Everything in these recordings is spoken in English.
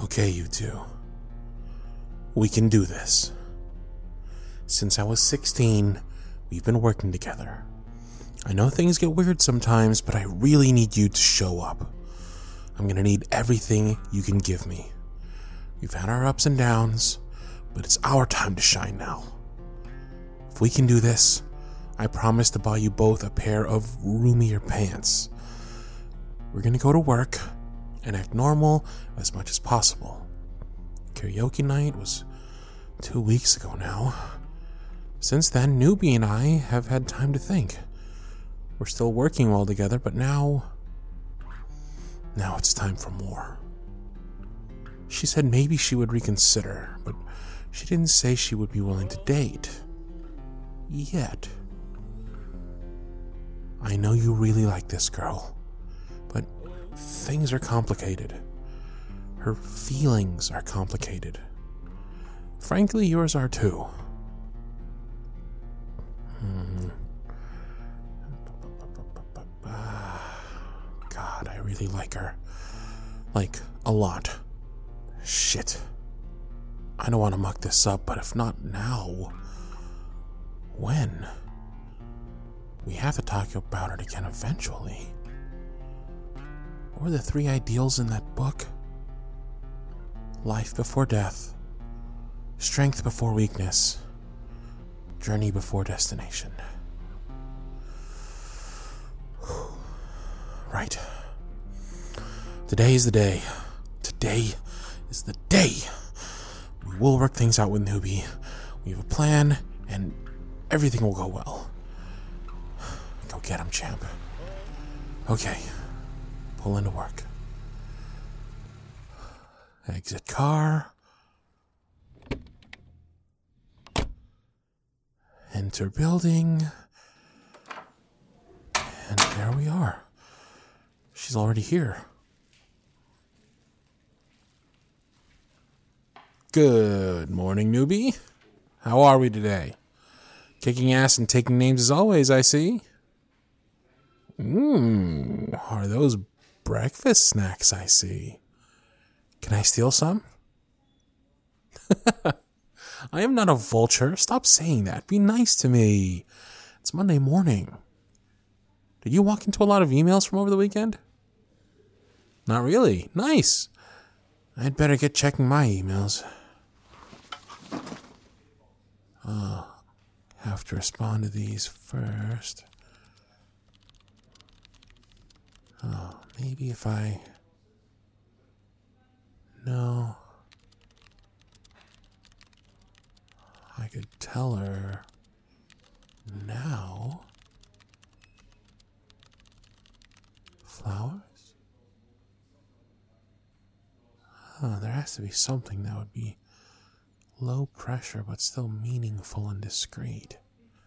Okay, you two. We can do this. Since I was 16, we've been working together. I know things get weird sometimes, but I really need you to show up. I'm gonna need everything you can give me. We've had our ups and downs, but it's our time to shine now. If we can do this, I promise to buy you both a pair of roomier pants. We're gonna go to work and act normal as much as possible. Karaoke night was 2 weeks ago now. Since then, Newbie and I have had time to think. We're still working well together, but now it's time for more. She said maybe she would reconsider, but she didn't say she would be willing to date. Yet. I know you really like this girl, but things are complicated. Her feelings are complicated. Frankly, yours are too. God, I really like her. Like, a lot. Shit. I don't want to muck this up, but if not now, when? We have to talk about it again eventually. What were the 3 ideals in that book? Life before death, strength before weakness, journey before destination. Right. Today is the day. Today is the day. We will work things out with Newbie. We have a plan, and everything will go well. Go get him, champ. Okay. Pull into work. Exit car. Enter building. And there we are. She's already here. Good morning, Newbie. How are we today? Kicking ass and taking names as always, I see. Are those breakfast snacks I see? Can I steal some? I am not a vulture. Stop saying that. Be nice to me. It's Monday morning. Did you walk into a lot of emails from over the weekend? Not really. Nice. I'd better get checking my emails. Have to respond to these first. Maybe if I... No. I could tell her now. Flowers? There has to be something that would be low pressure but still meaningful and discreet.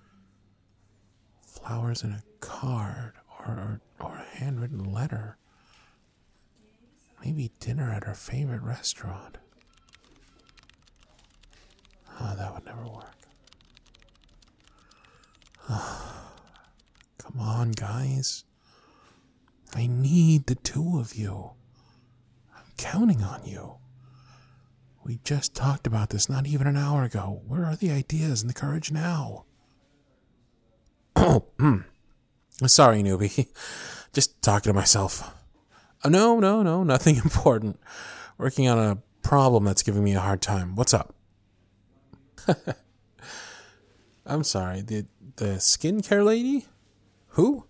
Flowers in a card or a handwritten letter. Maybe dinner at her favorite restaurant. That would never work. Come on, guys. I need the 2 of you. I'm counting on you. We just talked about this not even an hour ago. Where are the ideas and the courage now? Sorry, Newbie. Just talking to myself. No, nothing important. Working on a problem that's giving me a hard time. What's up? I'm sorry, the skincare lady? Who?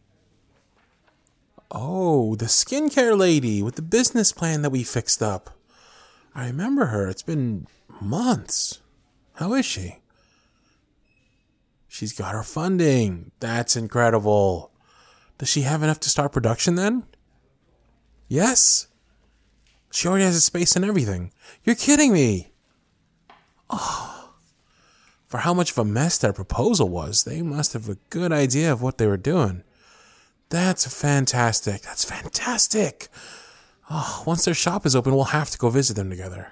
Oh, the skincare lady with the business plan that we fixed up. I remember her. It's been months. How is she? She's got her funding. That's incredible. Does she have enough to start production then? Yes. She already has a space and everything. You're kidding me. Oh. For how much of a mess their proposal was, they must have a good idea of what they were doing. That's fantastic. That's fantastic. Oh, once their shop is open, we'll have to go visit them together.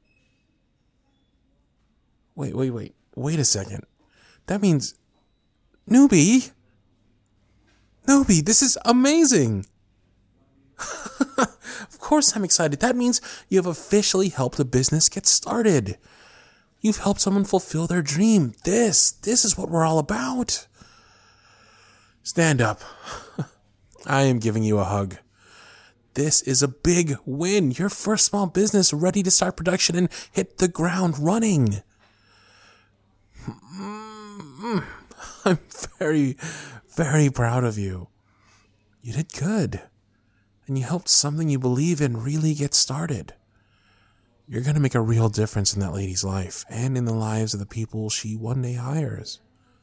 Wait a second. That means... Newbie, this is amazing. Of course I'm excited. That means you have officially helped a business get started. You've helped someone fulfill their dream. This is what we're all about. Stand up. I am giving you a hug. This is a big win. Your first small business ready to start production and hit the ground running. I'm very, very proud of you. You did good. And you helped something you believe in really get started. You're going to make a real difference in that lady's life and in the lives of the people she one day hires.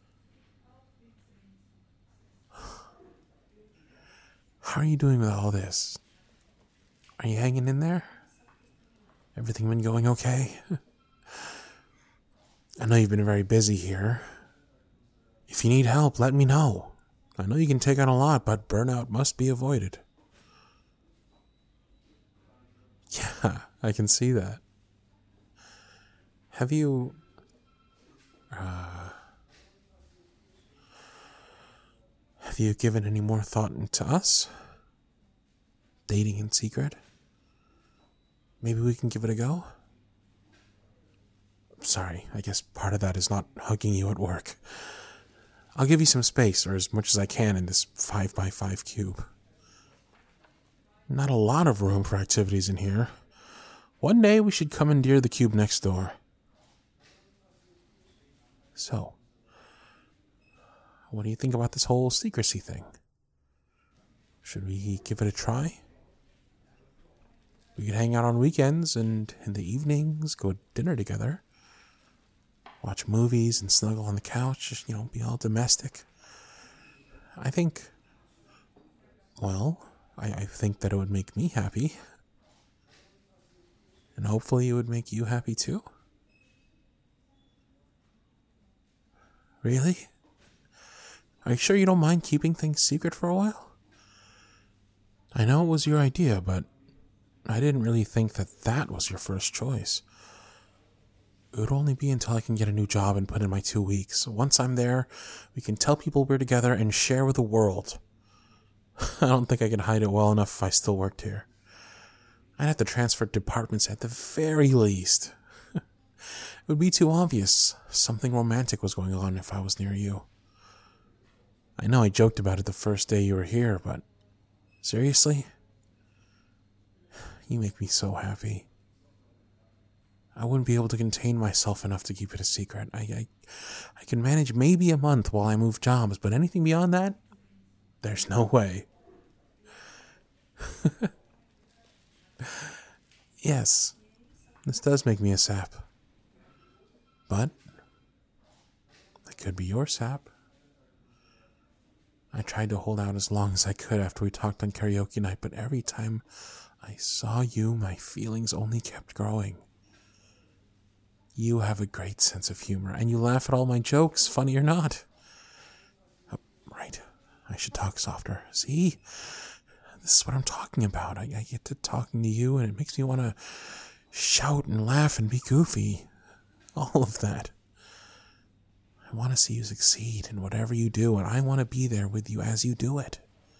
How are you doing with all this? Are you hanging in there? Everything been going okay? I know you've been very busy here. If you need help, let me know. I know you can take on a lot, but burnout must be avoided. Yeah, I can see that. Have you... Have you given any more thought into us? Dating in secret? Maybe we can give it a go? Sorry, I guess part of that is not hugging you at work. I'll give you some space, or as much as I can in this 5x5 cube. Not a lot of room for activities in here. One day we should commandeer the cube next door. So, what do you think about this whole secrecy thing? Should we give it a try? We could hang out on weekends and in the evenings go to dinner together. Watch movies and snuggle on the couch, just, be all domestic. I think that it would make me happy. And hopefully it would make you happy too. Really? Are you sure you don't mind keeping things secret for a while? I know it was your idea, but I didn't really think that was your first choice. It would only be until I can get a new job and put in my 2 weeks. Once I'm there, we can tell people we're together and share with the world. I don't think I could hide it well enough if I still worked here. I'd have to transfer departments at the very least. It would be too obvious. Something romantic was going on if I was near you. I know I joked about it the first day you were here, but seriously? You make me so happy. I wouldn't be able to contain myself enough to keep it a secret. I can manage maybe a month while I move jobs, but anything beyond that, there's no way. Yes, this does make me a sap. But it could be your sap. I tried to hold out as long as I could after we talked on karaoke night, but every time I saw you, my feelings only kept growing. You have a great sense of humor, and you laugh at all my jokes, funny or not. Oh, right, I should talk softer. See? This is what I'm talking about. I get to talking to you, and it makes me want to shout and laugh and be goofy. All of that. I want to see you succeed in whatever you do, and I want to be there with you as you do it.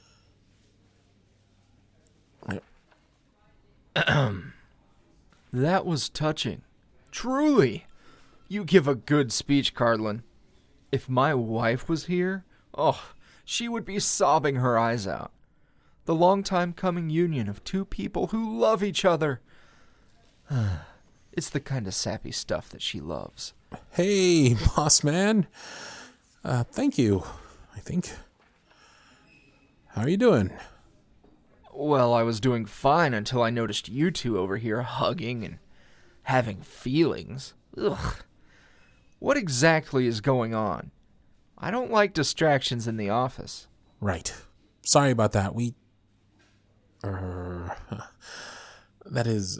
That was touching. Truly. You give a good speech, Cardlin. If my wife was here, she would be sobbing her eyes out. The long-time coming union of two people who love each other. It's the kind of sappy stuff that she loves. Hey, boss man. Thank you, I think. How are you doing? Well, I was doing fine until I noticed you two over here hugging and having feelings. Ugh. What exactly is going on? I don't like distractions in the office. Right. Sorry about that. That is,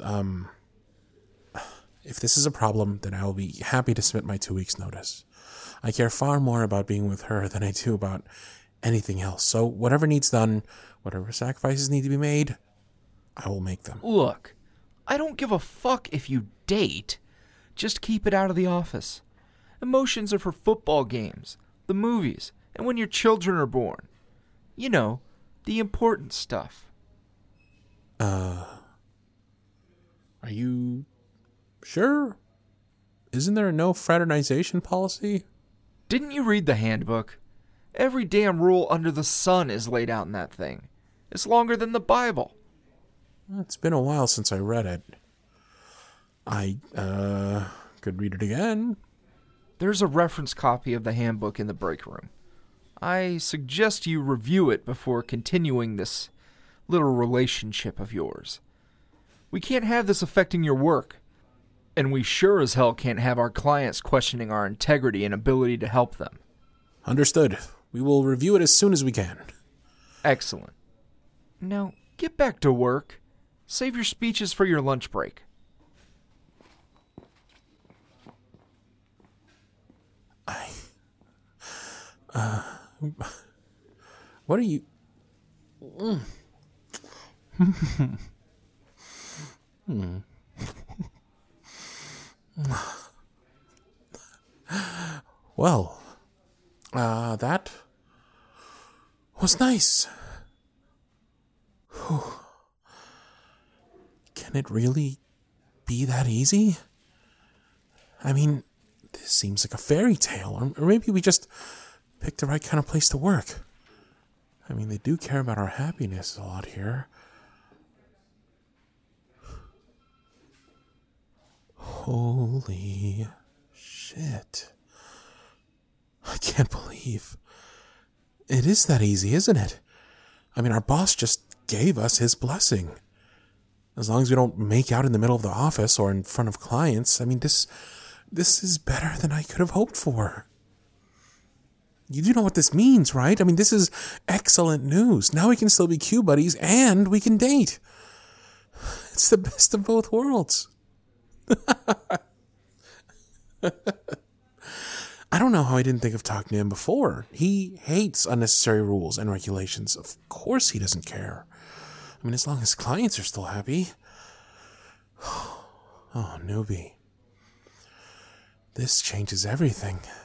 if this is a problem, then I will be happy to submit my 2 weeks' notice. I care far more about being with her than I do about anything else. So whatever needs done, whatever sacrifices need to be made, I will make them. Look, I don't give a fuck if you date. Just keep it out of the office. Emotions are for football games, the movies, and when your children are born. You know, the important stuff. you sure? Isn't there a no fraternization policy? Didn't you read the handbook? Every damn rule under the sun is laid out in that thing. It's longer than the Bible. It's been a while since I read it. I, could read it again. There's a reference copy of the handbook in the break room. I suggest you review it before continuing this little relationship of yours. We can't have this affecting your work, and we sure as hell can't have our clients questioning our integrity and ability to help them. Understood. We will review it as soon as we can. Excellent. Now, get back to work. Save your speeches for your lunch break. What are you... Well, that was nice. Whew. Can it really be that easy? I mean, this seems like a fairy tale, or maybe we just picked the right kind of place to work. I mean, they do care about our happiness a lot here. Holy shit. I can't believe it is that easy, isn't it? I mean, our boss just gave us his blessing. As long as we don't make out in the middle of the office or in front of clients, I mean, this is better than I could have hoped for. You do know what this means, right? I mean, this is excellent news. Now we can still be Q buddies and we can date. It's the best of both worlds. I don't know how I didn't think of talking to him before. He hates unnecessary rules and regulations. Of course he doesn't care. I mean, as long as clients are still happy. Oh, newbie. This changes everything.